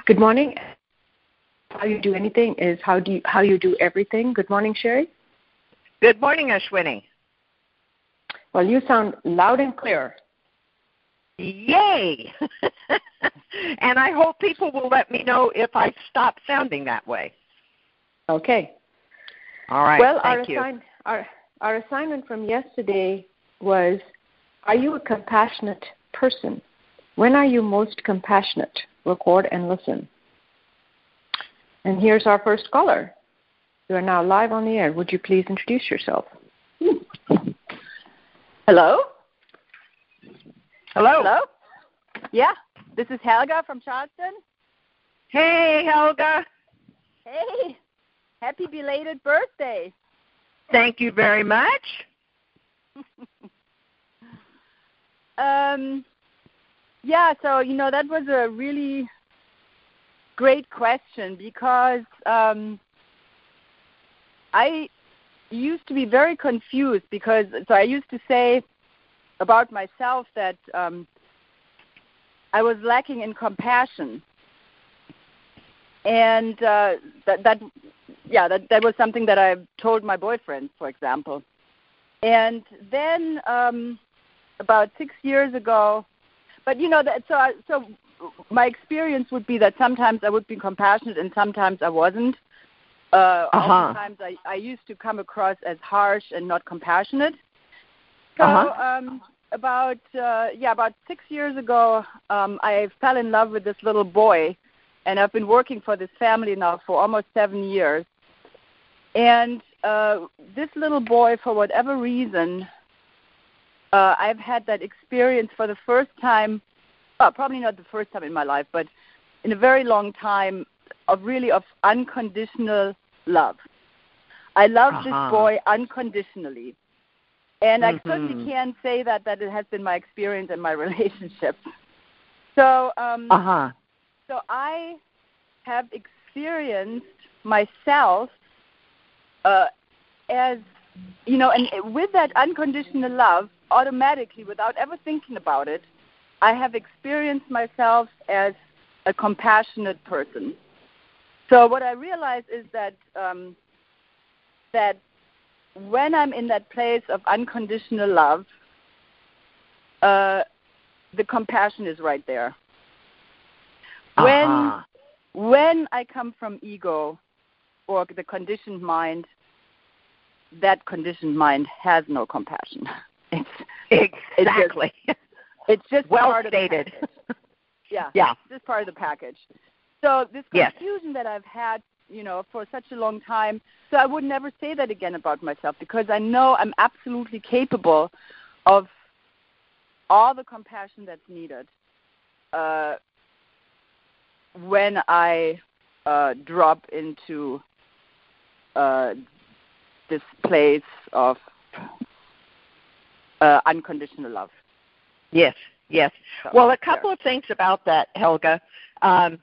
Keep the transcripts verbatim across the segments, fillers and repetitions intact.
Good morning. How you do anything is how do you, how you do everything. Good morning, Sherry. Good morning, Ashwini. Well, you sound loud and clear. Yay! And I hope people will let me know if I stop sounding that way. Okay. All right. Well, thank our, you. assign, our, our assignment from yesterday was, are you a compassionate person? When are you most compassionate? Record and listen. And here's our first caller. You are now live on the air. Would you please introduce yourself? Hello? Hello. Hello? Yeah, this is Helga from Charleston. Hey, Helga. Hey, happy belated birthday. Thank you very much. um, yeah, so, you know, that was a really great question because um, I used to be very confused because, so I used to say about myself that um, I was lacking in compassion. And uh, that, that, yeah, that, that was something that I told my boyfriend, for example. And then um, about six years ago, but you know, that, so I, so my experience would be that sometimes I would be compassionate and sometimes I wasn't. Uh, uh-huh. Oftentimes I, I used to come across as harsh and not compassionate. So uh-huh. um, about uh, yeah, about six years ago, um, I fell in love with this little boy, and I've been working for this family now for almost seven years. And uh, this little boy, for whatever reason, uh, I've had that experience for the first time. Well, probably not the first time in my life, but in a very long time, of really of unconditional love. I love uh-huh. this boy unconditionally. And mm-hmm. I certainly can't say that, that it has been my experience in my relationship. So, um, uh-huh. so I have experienced myself uh, as, you know, and with that unconditional love, automatically, without ever thinking about it, I have experienced myself as a compassionate person. So what I realize is that um, that when I'm in that place of unconditional love, uh, the compassion is right there. Uh-huh. When when I come from ego or the conditioned mind, that conditioned mind has no compassion. It's exactly. It's just, it's just well part stated. Of the package. Yeah, yeah. It's just part of the package. So this yes. confusion that I've had, you know, for such a long time, so I would never say that again about myself because I know I'm absolutely capable of all the compassion that's needed uh, when I uh, drop into uh, this place of uh, unconditional love. Yes, yes. So, well, a couple there. of things about that, Helga. Um,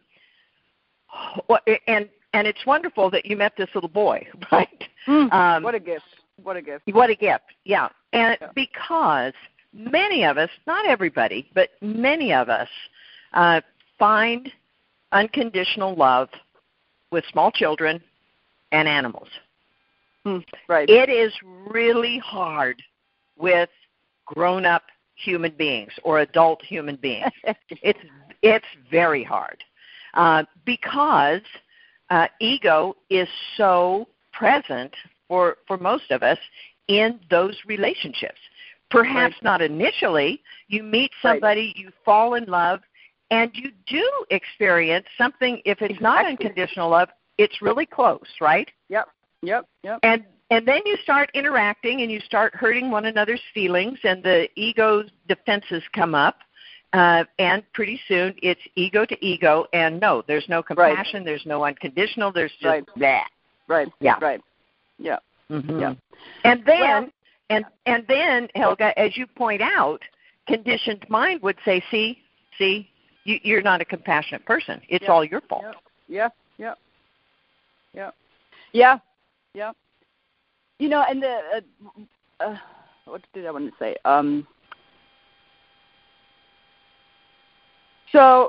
and and it's wonderful that you met this little boy, right? Mm, um, what a gift. What a gift. What a gift, yeah. And yeah. because many of us, not everybody, but many of us uh, find unconditional love with small children and animals. Mm, right. It is really hard with grown-up human beings or adult human beings. it's it's very hard uh, because uh, ego is so present for, for most of us in those relationships. Perhaps right. not initially. You meet somebody, right. you fall in love, and you do experience something. If it's exactly. not unconditional love, it's really close, right? Yep, yep, yep. And And then you start interacting and you start hurting one another's feelings and the ego's defenses come up. Uh, and pretty soon it's ego to ego. And no, there's no compassion. Right. There's no unconditional. There's just right. that. Right. Yeah. Right. Yeah. Mm-hmm. Yeah. And then, well, and, and then, Helga, as you point out, conditioned mind would say, see, see, you, you're not a compassionate person. It's yeah. all your fault. Yeah. Yeah. Yeah. Yeah. Yeah. You know, and the, uh, uh, what did I want to say? Um, so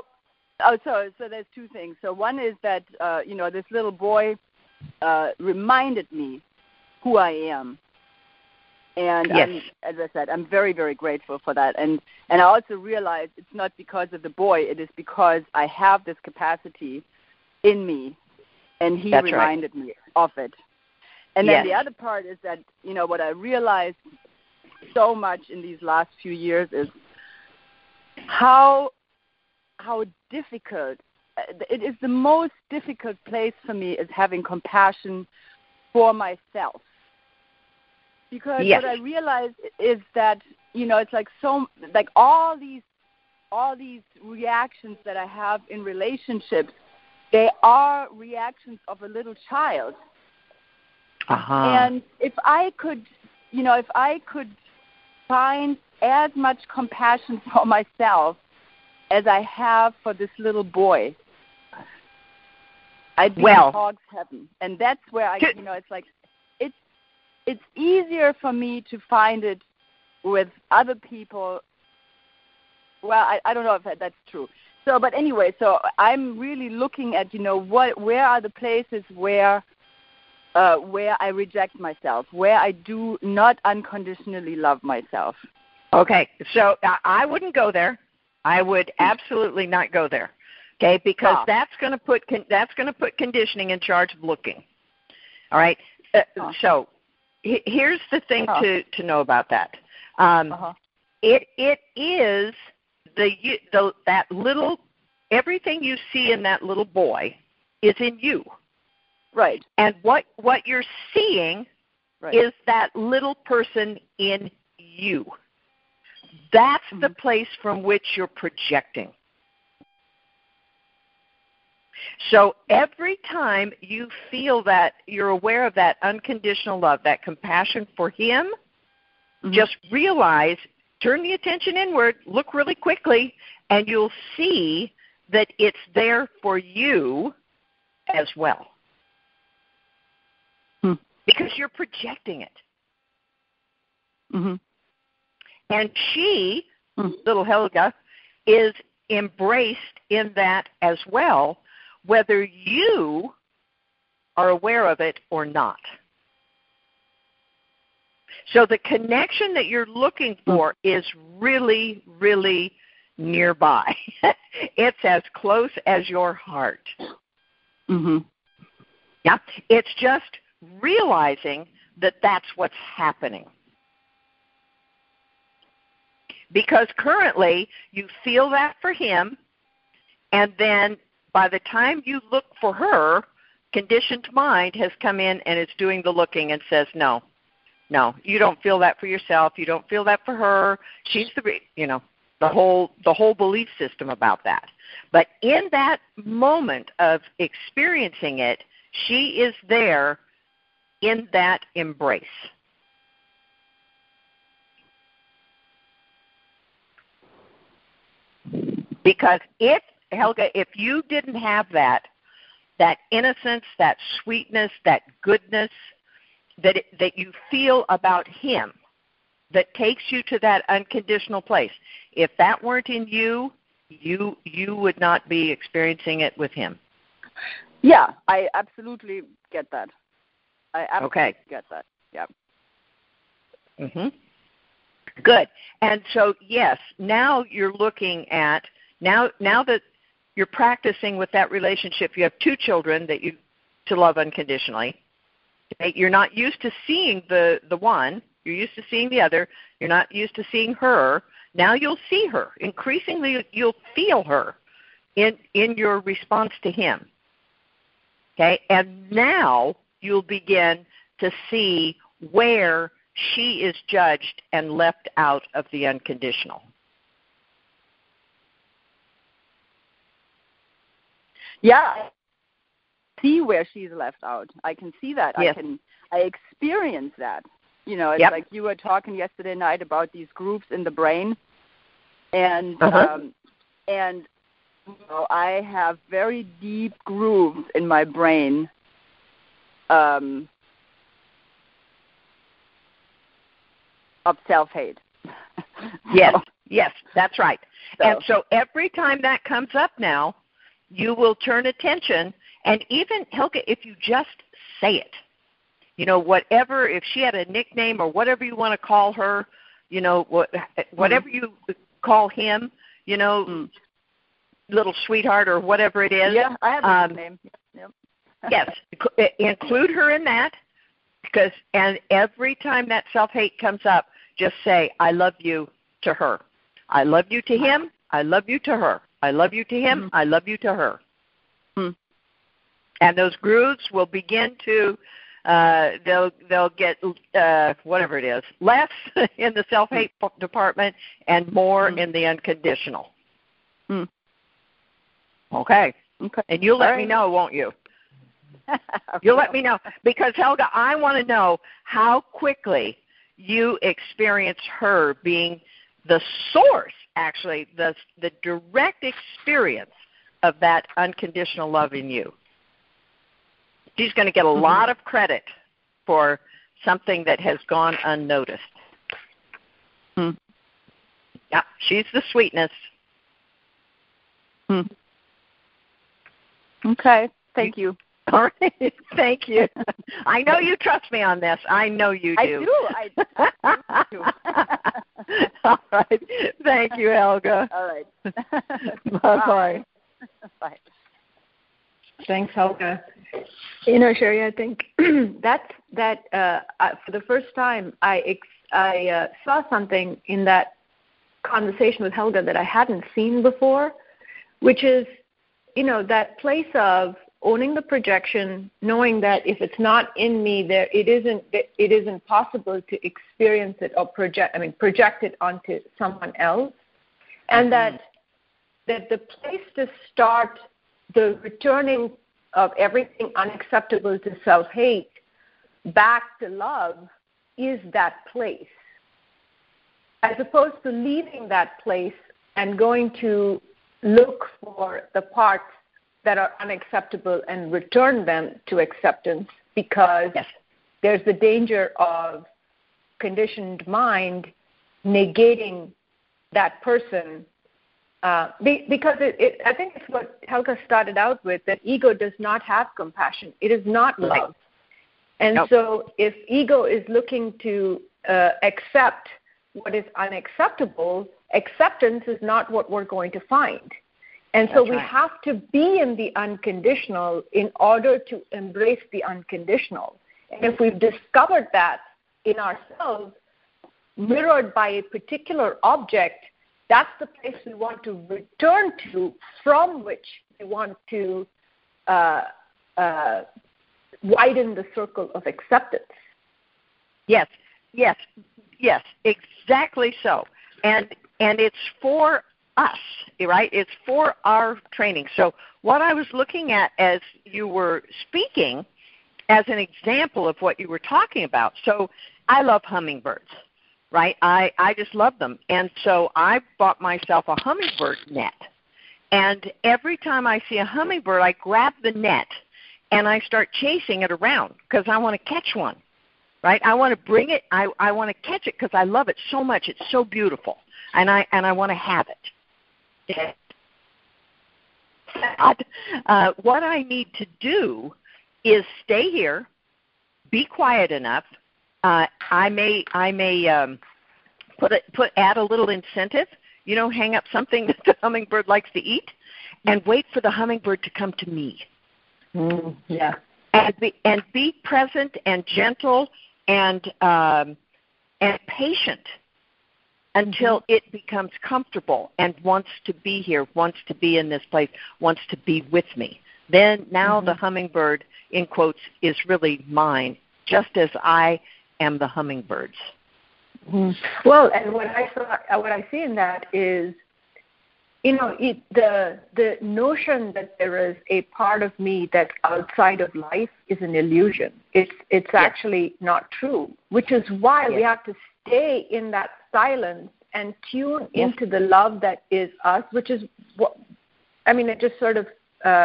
Oh, so so there's two things. So one is that uh, you know this little boy uh, reminded me who I am, and yes. I'm, as I said, I'm very very grateful for that. And and I also realized it's not because of the boy; it is because I have this capacity in me, and he That's reminded right. me of it. And yes. then the other part is that you know what I realized so much in these last few years is how. how difficult, it is the most difficult place for me is having compassion for myself. Because yes. what I realize is that, you know, it's like so, like all these, all these reactions that I have in relationships, they are reactions of a little child. Uh-huh. And if I could, you know, if I could find as much compassion for myself as I have for this little boy, I'd be well, in hog's heaven. And that's where I, you know, it's like, it's it's easier for me to find it with other people. Well, I, I don't know if that, that's true. So, but anyway, so I'm really looking at, you know, what, where are the places where, uh, where I reject myself, where I do not unconditionally love myself. Okay, so I, I wouldn't go there. I would absolutely not go there, okay? Because oh. that's going to put con- that's going to put conditioning in charge of looking. All right. Uh, oh. So he- here's the thing oh. to, to know about that. Um, uh-huh. It it is the the that little everything you see in that little boy is in you. Right. And what what you're seeing right. is that little person in you. That's the place from which you're projecting. So every time you feel that, you're aware of that unconditional love, that compassion for him, mm-hmm. just realize, turn the attention inward, look really quickly, and you'll see that it's there for you as well. Hmm. Because you're projecting it. Mm-hmm. And she, little Helga, is embraced in that as well, whether you are aware of it or not. So the connection that you're looking for is really, really nearby. It's as close as your heart. Mm-hmm. Yeah, it's just realizing that that's what's happening. Because currently you feel that for him, and then by the time you look for her, conditioned mind has come in and is doing the looking and says, no, no, you don't feel that for yourself. You don't feel that for her. She's the, you know, the whole the whole belief system about that. But in that moment of experiencing it, she is there in that embrace. Because if, Helga, if you didn't have that, that innocence, that sweetness, that goodness that it, that you feel about him, that takes you to that unconditional place, if that weren't in you, you you would not be experiencing it with him. Yeah, I absolutely get that. I absolutely okay. get that. Yeah. Mhm. Good. And so, yes, now you're looking at Now, now that you're practicing with that relationship, you have two children that you to love unconditionally. You're not used to seeing the, the one. You're used to seeing the other. You're not used to seeing her. Now you'll see her. Increasingly, you'll feel her in, in your response to him. Okay? And now you'll begin to see where she is judged and left out of the unconditional. Yeah, I see where she's left out. I can see that. Yes. I can. I experience that. You know, it's yep. like you were talking yesterday night about these grooves in the brain, and uh-huh. um, and you know, I have very deep grooves in my brain. Um, of self-hate. Yes, yes, that's right. So. And so every time that comes up now, you will turn attention. And even, Helga, if you just say it, you know, whatever, if she had a nickname or whatever you want to call her, you know, what, whatever mm. you call him, you know, mm. little sweetheart or whatever it is. Yeah, I have a um, nickname. Yep. Yes, include her in that, because, and every time that self-hate comes up, just say, I love you to her. I love you to him. I love you to her. I love you to him. Mm-hmm. I love you to her. Mm. And those grooves will begin to, uh, they'll they'll get, uh, whatever it is, less in the self-hate mm. department and more mm. in the unconditional. Mm. Okay. Okay. And you'll let right. me know, won't you? You'll let me know. Because, Helga, I want to know how quickly you experience her being the source, actually, the the direct experience of that unconditional love in you. She's going to get a mm-hmm. lot of credit for something that has gone unnoticed. Mm. Yeah, she's the sweetness. Mm. Okay, thank you. All right, thank you. I know you trust me on this. I know you do. I do. I do. All right. Thank you, Helga. All right. Bye-bye. Bye. Thanks, Helga. You know, Sherry, I think that that uh, for the first time I ex- I uh, saw something in that conversation with Helga that I hadn't seen before, which is, you know, that place of owning the projection, knowing that if it's not in me, there it isn't it isn't possible to experience it or project. I mean, project it onto someone else, and mm-hmm. that that the place to start the returning of everything unacceptable to self-hate back to love is that place, as opposed to leaving that place and going to look for the parts that are unacceptable and return them to acceptance, because yes. there's the danger of conditioned mind negating that person. Uh, be, because it, it, I think it's what Helga started out with, that ego does not have compassion. It is not love. Right. And nope. so if ego is looking to uh, accept what is unacceptable, acceptance is not what we're going to find. And so That's we right. have to be in the unconditional in order to embrace the unconditional. And if we've discovered that in ourselves, mirrored by a particular object, that's the place we want to return to, from which we want to uh, uh, widen the circle of acceptance. Yes, yes, yes, exactly so. And and it's for us, right? It's for our training. So what I was looking at as you were speaking as an example of what you were talking about, so I love hummingbirds. Right, I, I just love them. And so I bought myself a hummingbird net. And every time I see a hummingbird, I grab the net and I start chasing it around because I want to catch one. Right, I want to bring it. I, I want to catch it because I love it so much. It's so beautiful, and I and I want to have it. Uh, what I need to do is stay here, be quiet enough. Uh, I may I may um, put a, put add a little incentive, you know, hang up something that the hummingbird likes to eat, and wait for the hummingbird to come to me. Mm, yeah, and be and be present and gentle and um, and patient until mm-hmm. it becomes comfortable and wants to be here, wants to be in this place, wants to be with me. Then now mm-hmm. the hummingbird, in quotes, is really mine, just as I am the hummingbirds. Mm-hmm. Well, and what I saw, what I see in that is, you know, it, the the notion that there is a part of me that's outside of life is an illusion. It's it's yes. actually not true, which is why yes. we have to stay in that silence and tune yes. into the love that is us, which is what I mean. It just sort of. Uh,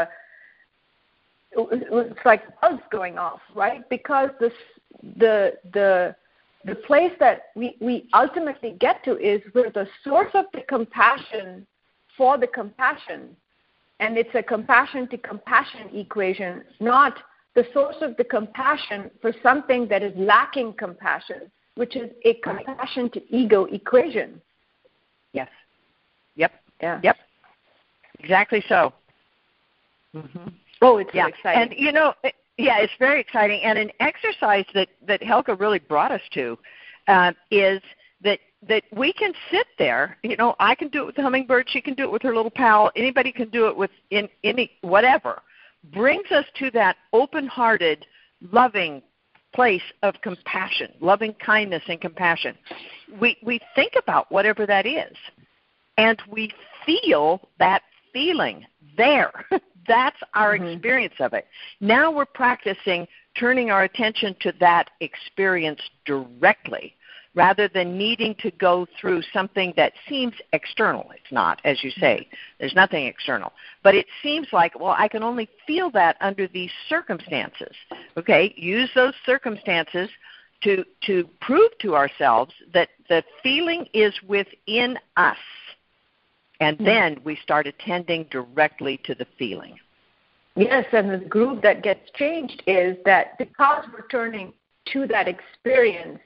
It's like bells going off, right? Because this, the the the place that we, we ultimately get to is where the source of the compassion for the compassion And it's a compassion to compassion equation, not the source of the compassion for something that is lacking compassion, which is a compassion to ego equation. Yes. Yep. Yeah. Yep. Exactly so. Mm-hmm. Oh, it's yeah. so exciting. And, you know, yeah, it's very exciting. And an exercise that, that Helga really brought us to uh, is that that we can sit there. You know, I can do it with the hummingbird. She can do it with her little pal. Anybody can do it with in any whatever. Brings us to that open-hearted, loving place of compassion, loving kindness and compassion. We we think about whatever that is, and we feel that feeling there. That's our mm-hmm. experience of it. Now we're practicing turning our attention to that experience directly rather than needing to go through something that seems external. It's not, as you say. There's nothing external. But it seems like, well, I can only feel that under these circumstances. Okay, use those circumstances to to prove to ourselves that the feeling is within us. And then we start attending directly to the feeling. Yes, and the groove that gets changed is that because we're turning to that experience,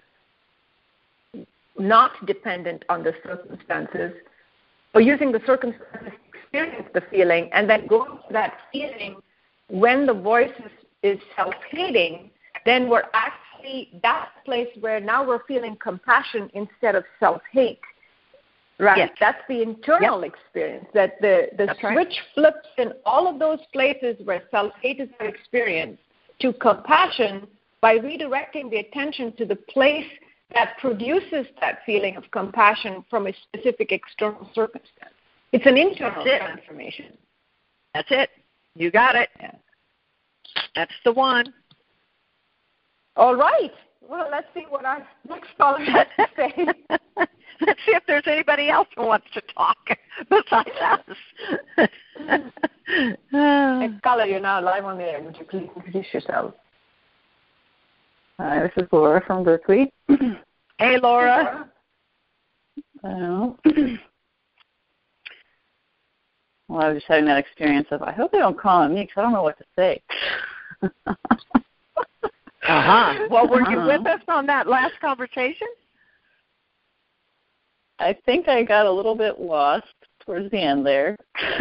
not dependent on the circumstances, or using the circumstances to experience the feeling, and then going to that feeling when the voice is, is self-hating, then we're actually, that's the place where now we're feeling compassion instead of self-hate. Right, yes. That's the internal yep. experience, that the, the switch right. flips in all of those places where self-hate is our experience to compassion by redirecting the attention to the place that produces that feeling of compassion from a specific external circumstance. It's an internal That's transformation. It. That's it. You got it. Yeah. That's the one. All right. Well, let's see what our next caller has to say. Let's see if there's anybody else who wants to talk besides us. Hey, caller, you're now live on the air. Would you please introduce yourself? Hi, this is Laura from Berkeley. Hey, Laura. Well, well, I was just having that experience of, I hope they don't call on me because I don't know what to say. Uh-huh. Well, were you with us on that last conversation? I think I got a little bit lost towards the end there.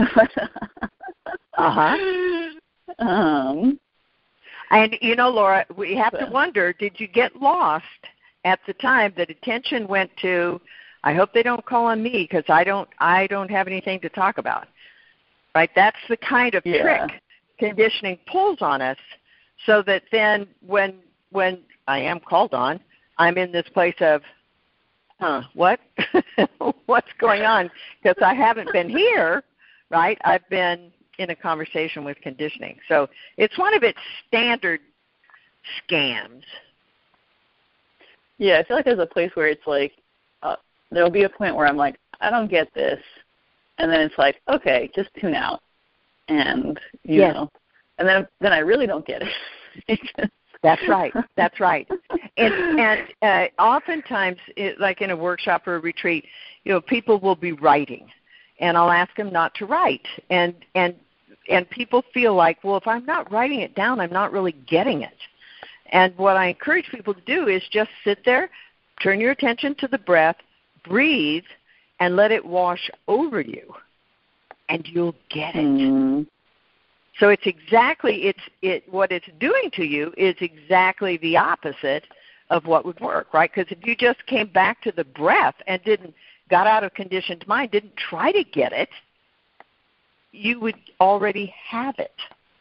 uh-huh. Um, and, you know, Laura, we have to wonder, did you get lost at the time that attention went to, I hope they don't call on me because I don't, I don't have anything to talk about, right? That's the kind of yeah. trick conditioning pulls on us so that then when when I am called on, I'm in this place of, huh, what? What's going on? Because I haven't been here, right? I've been in a conversation with conditioning. So it's one of its standard scams. Yeah, I feel like there's a place where it's like, uh, there'll be a point where I'm like, I don't get this. And then it's like, okay, just tune out. And, you yes. know, and then then I really don't get it. That's right. That's right. And and uh, oftentimes, it, like in a workshop or a retreat, you know, people will be writing, and I'll ask them not to write, and and and people feel like, well, if I'm not writing it down, I'm not really getting it. And what I encourage people to do is just sit there, turn your attention to the breath, breathe, and let it wash over you, and you'll get it. Mm. So it's exactly, it's it what it's doing to you is exactly the opposite of what would work, right? Because if you just came back to the breath and didn't, got out of conditioned mind, didn't try to get it, you would already have it.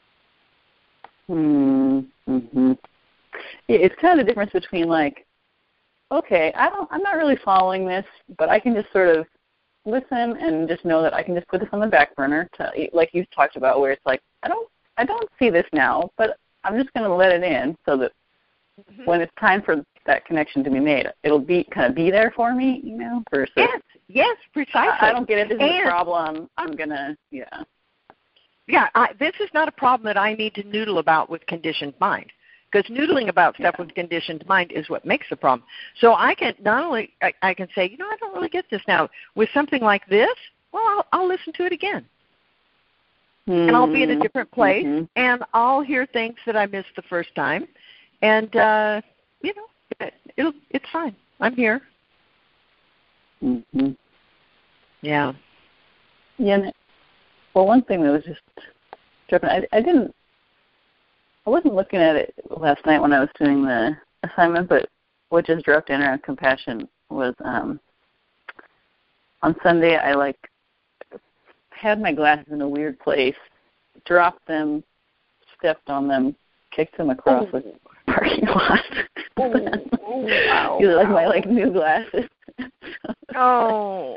Mm-hmm. Yeah, it's kind of the difference between like, okay, I don't, I'm not really following this, but I can just sort of listen and just know that I can just put this on the back burner, to, like you've talked about, where it's like, I don't, I don't see this now, but I'm just going to let it in so that mm-hmm. when it's time for that connection to be made, it'll be kind of be there for me, you know. Versus, yes, yes, precisely. I, I don't get it. This is and, a problem. I'm gonna, yeah. Yeah, I, this is not a problem that I need to noodle about with conditioned mind. Because noodling about stuff yeah. with conditioned mind is what makes the problem. So I can not only I, I can say, you know, I don't really get this now. With something like this, well, I'll, I'll listen to it again. and I'll be in a different place, mm-hmm. and I'll hear things that I missed the first time, and uh, you know, it, it'll it's fine. I'm here. Mm-hmm. Yeah. Yeah. Well, one thing that was just tripping, I, I didn't, I wasn't looking at it last night when I was doing the assignment, but what just dropped in around compassion was um, on Sunday I like had my glasses in a weird place, dropped them, stepped on them, kicked them across oh. the parking lot. Oh, oh wow! These are like my like new glasses. Oh.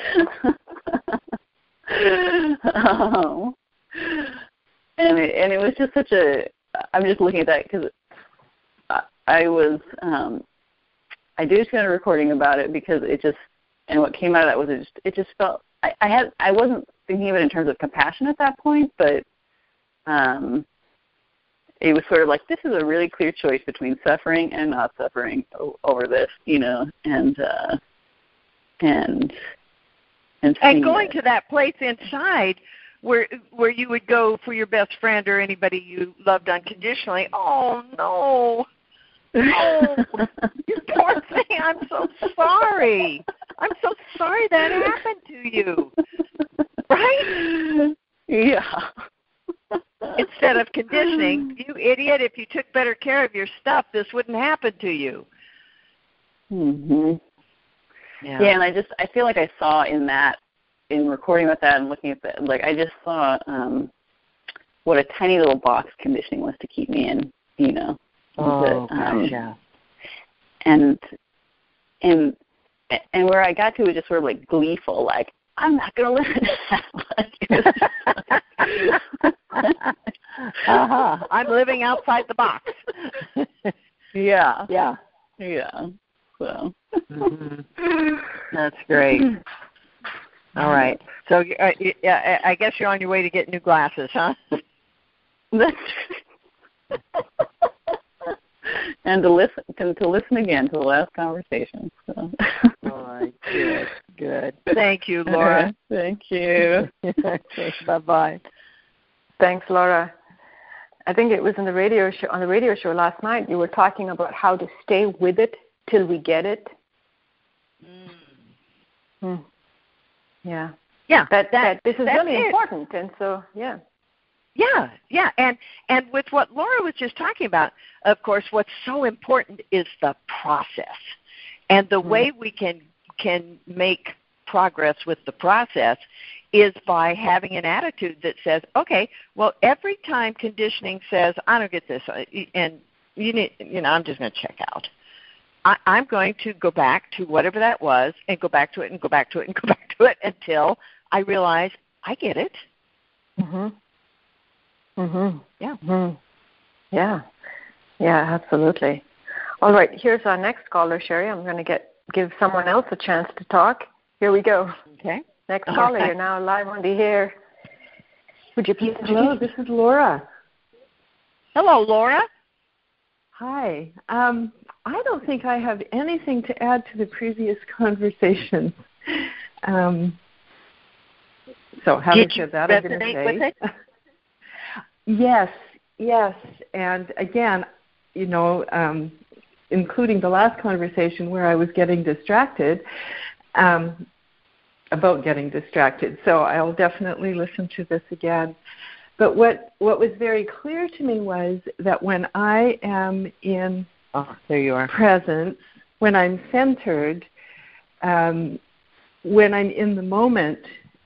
oh. And it, and it was just such a. I'm just looking at that because I, I was um, I did get a recording about it because it just and what came out of that was it just it just felt I, I had I wasn't thinking of it in terms of compassion at that point, but um, it was sort of like this is a really clear choice between suffering and not suffering o- over this, you know, and uh, and and, and going it. to that place inside where where you would go for your best friend or anybody you loved unconditionally. Oh no. Oh, you poor thing. I'm so sorry. I'm so sorry that happened to you. Right? Yeah. Instead of conditioning, you idiot, if you took better care of your stuff, this wouldn't happen to you. Mhm. Yeah. Yeah, and I just I feel like I saw in that in recording with that and looking at that, like I just saw um, what a tiny little box conditioning was to keep me in, you know. Oh, that, um, gosh, yeah. And and and where I got to was just sort of like gleeful, like I'm not going to listen to that much. uh-huh. I'm living outside the box. yeah. Yeah. Yeah. So. Mm-hmm. That's great. All right. So uh, yeah, I guess you're on your way to get new glasses, huh? That's and to listen to, to listen again to the last conversation. So. All right. Good. Good. Thank you, Laura. Right. Thank you. Okay, bye-bye. Thanks, Laura. I think it was in the radio show, on the radio show last night, you were talking about how to stay with it till we get it. Mm. Hmm. Yeah. Yeah. That, that, that this is really it. important, and so, yeah. Yeah, yeah, and and with what Laura was just talking about, of course, what's so important is the process, and the mm-hmm. way we can can make progress with the process is by having an attitude that says, okay, well, every time conditioning says, I don't get this, and you need, you know, I'm just going to check out. I, I'm going to go back to whatever that was, and go back to it, and go back to it, and go back to it until I realize I get it. Mm-hmm. Mhm. Yeah. Mhm. Yeah. Yeah, absolutely. All right, here's our next caller, Sherry. I'm going to get give someone else a chance to talk. Here we go. Okay. Next All caller, right. You're now live on the air. Would you please? Hello, this is Laura. Hello, Laura. Hi. Um, I don't think I have anything to add to the previous conversation. Um, so having said that, I'm going to say. Yes, yes. And again, you know, um, including the last conversation where I was getting distracted, um, about getting distracted. So I'll definitely listen to this again. But what, what was very clear to me was that when I am in oh, there you are. presence, when I'm centered, um, when I'm in the moment,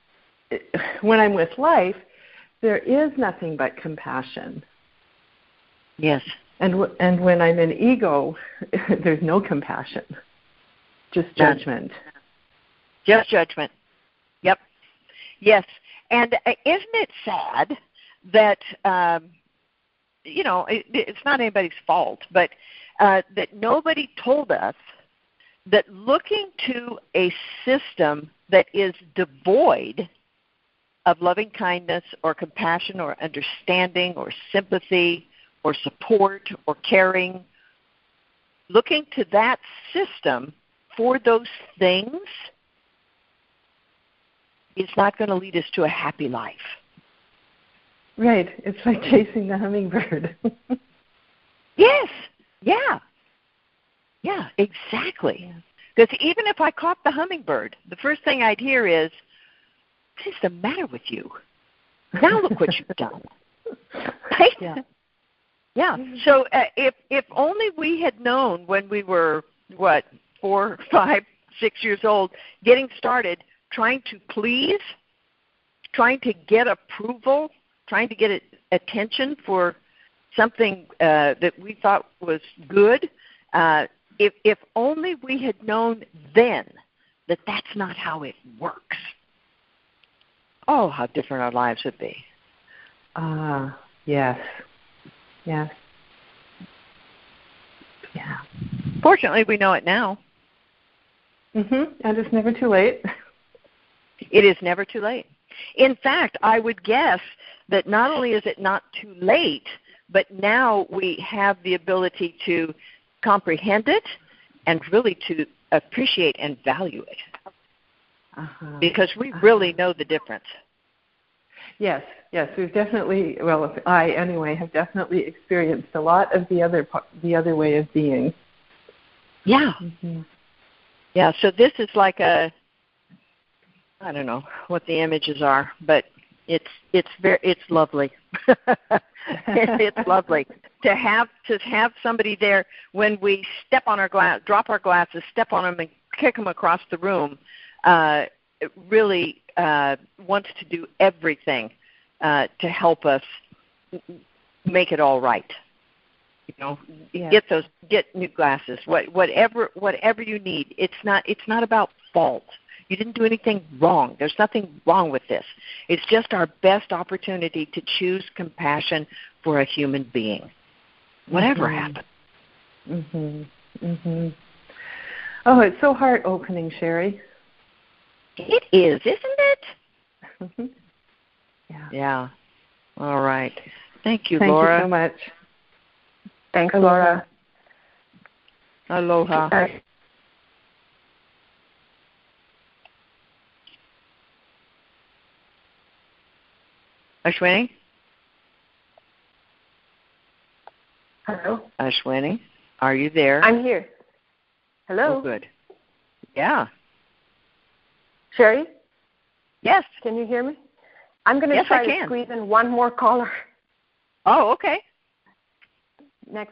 when I'm with life, there is nothing but compassion. Yes. And w- and when I'm in ego, there's no compassion, just judgment. Just judgment. Yep. Yes. And uh, isn't it sad that, um, you know, it, it's not anybody's fault, but uh, that nobody told us that looking to a system that is devoid of loving kindness or compassion or understanding or sympathy or support or caring, looking to that system for those things is not going to lead us to a happy life. Right. It's like chasing the hummingbird. Yes. Yeah. Yeah, exactly. Because yeah. even if I caught the hummingbird, the first thing I'd hear is, what is the matter with you? Now look what you've done. Right? Yeah. Yeah. So uh, if if only we had known when we were, what, four, five, six years old, getting started, trying to please, trying to get approval, trying to get attention for something uh, that we thought was good, uh, if, if only we had known then that that's not how it works, oh, how different our lives would be. Ah, uh, yes. Yes. Yeah. Fortunately, we know it now. Mm-hmm. And it's never too late. It is never too late. In fact, I would guess that not only is it not too late, but now we have the ability to comprehend it and really to appreciate and value it. Uh-huh. Because we really know the difference. Yes, yes, we've definitely, well, I anyway have definitely experienced a lot of the other the other way of being. Yeah. Mm-hmm. Yeah, so this is like a, I don't know what the images are, but it's it's very it's lovely. It's lovely to have to have somebody there when we step on our glass, drop our glasses, step on them, and kick them across the room. Uh, really uh, wants to do everything uh, to help us make it all right. You know, yeah. get those, get new glasses, what, whatever, whatever you need. It's not, it's not about fault. You didn't do anything wrong. There's nothing wrong with this. It's just our best opportunity to choose compassion for a human being, whatever mm-hmm. happens. Mm-hmm. Mm-hmm. Oh, it's so heart-opening, Sherry. It is, isn't it? Yeah. Yeah. All right. Thank you, Thank Laura. Thank you so much. Thanks, Aloha. Laura. Aloha. Uh, Ashwini? Hello? Ashwini, are you there? I'm here. Hello? Oh, good. Yeah. Sherry? Yes. Can you hear me? I'm going to yes, try I to can. squeeze in one more caller. Oh, okay. Next.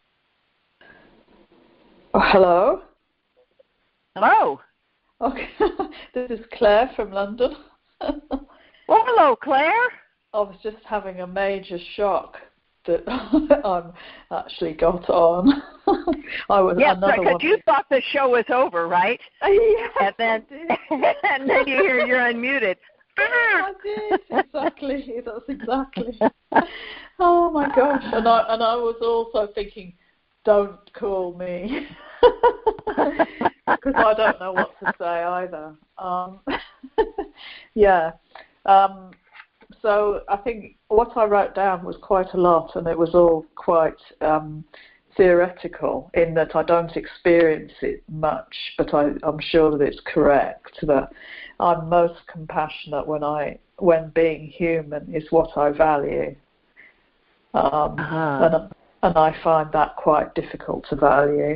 Oh, hello. Hello. Okay. This is Claire from London. Well, hello, Claire. I was just having a major shock that I'm actually got on. I was yes, another because one. you thought the show was over, right? Yes, and then, and then you hear you're unmuted. I did exactly. That's exactly. Oh my gosh! And I and I was also thinking, don't call me, because I don't know what to say either. Um, yeah. Um, so I think what I wrote down was quite a lot, and it was all quite um, theoretical in that I don't experience it much, but I, I'm sure that it's correct that I'm most compassionate when I when being human is what I value, um, uh-huh. and and I find that quite difficult to value.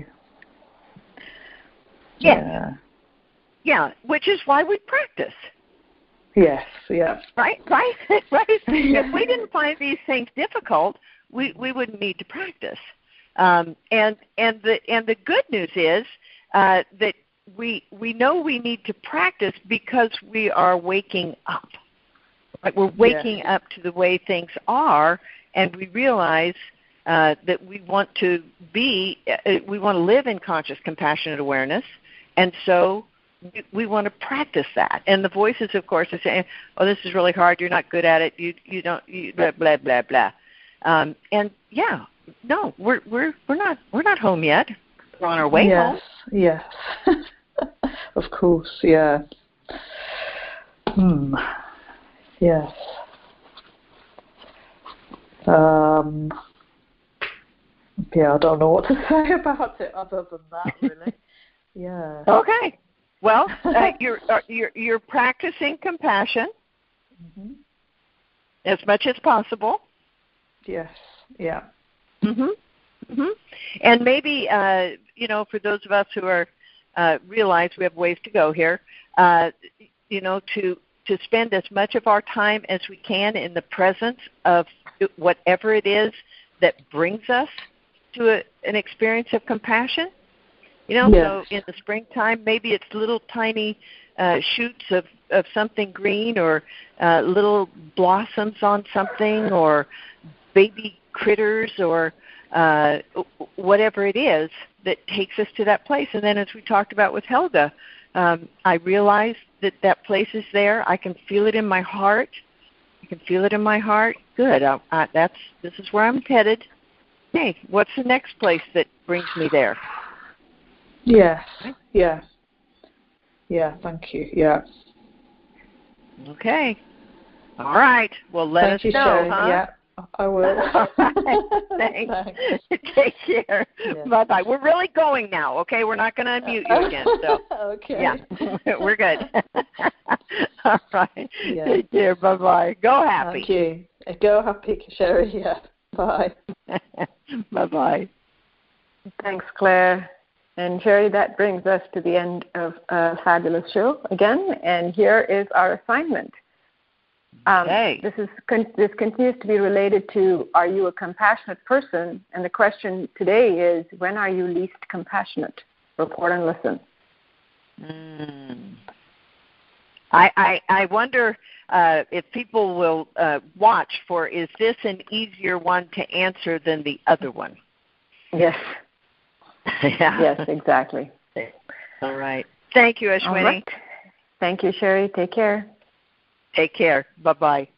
Yes. Yeah. Yeah, which is why we practice. Yes, yes. Right, right, right. If we didn't find these things difficult, we, we wouldn't need to practice. Um, and and the and the good news is uh, that we we know we need to practice because we are waking up. Right? We're waking yes. up to the way things are, and we realize uh, that we want to be, uh, we want to live in conscious, compassionate awareness, and so we, we want to practice that. And the voices, of course, are saying, "Oh, this is really hard. You're not good at it. You you don't you, blah blah blah blah." Um, and yeah. No, we're we're we're not we're not home yet. We're on our way yes, home. Yes, of course, yeah. Hmm. Yes. Um. Yeah, I don't know what to say about it other than that, really. Yeah. Okay. Well, uh, you're uh, you're you're practicing compassion, mm-hmm. as much as possible. Yes. Yeah. Mhm. Mhm. And maybe uh, you know, for those of us who are uh, realize we have ways to go here, uh, you know, to to spend as much of our time as we can in the presence of whatever it is that brings us to a, an experience of compassion. You know, yes. so in the springtime, maybe it's little tiny uh, shoots of, of something green, or uh, little blossoms on something, or baby critters, or uh, whatever it is that takes us to that place. And then, as we talked about with Helga, um, I realize that that place is there. I can feel it in my heart. I can feel it in my heart. Good. I, I, that's this is where I'm headed. Hey, what's the next place that brings me there? Yes. Yes. Yeah. Thank you. Yeah. Okay. All right. Well, let Thank us you, know, Sherry. huh? Yeah, I will. All right. Thanks. Thanks. Take care. Yeah. Bye-bye. We're really going now, okay? We're not going to unmute you again. So. Okay. Yeah, we're good. All right. Yeah. Take care. Bye-bye. Go happy. Thank you. Go happy, Sherry. Yeah. Bye. Bye-bye. Thanks, Claire. And Sherry, that brings us to the end of a fabulous show again. And here is our assignment. Um, okay. This is con- this continues to be related to, are you a compassionate person? And the question today is, when are you least compassionate? Report and listen. Mm. I, I, I wonder uh, if people will uh, watch for, is this an easier one to answer than the other one? Yes. Yeah. Yes, exactly. All right. Thank you, Ashwini. All right. Thank you, Sherry. Take care. Take care. Bye-bye.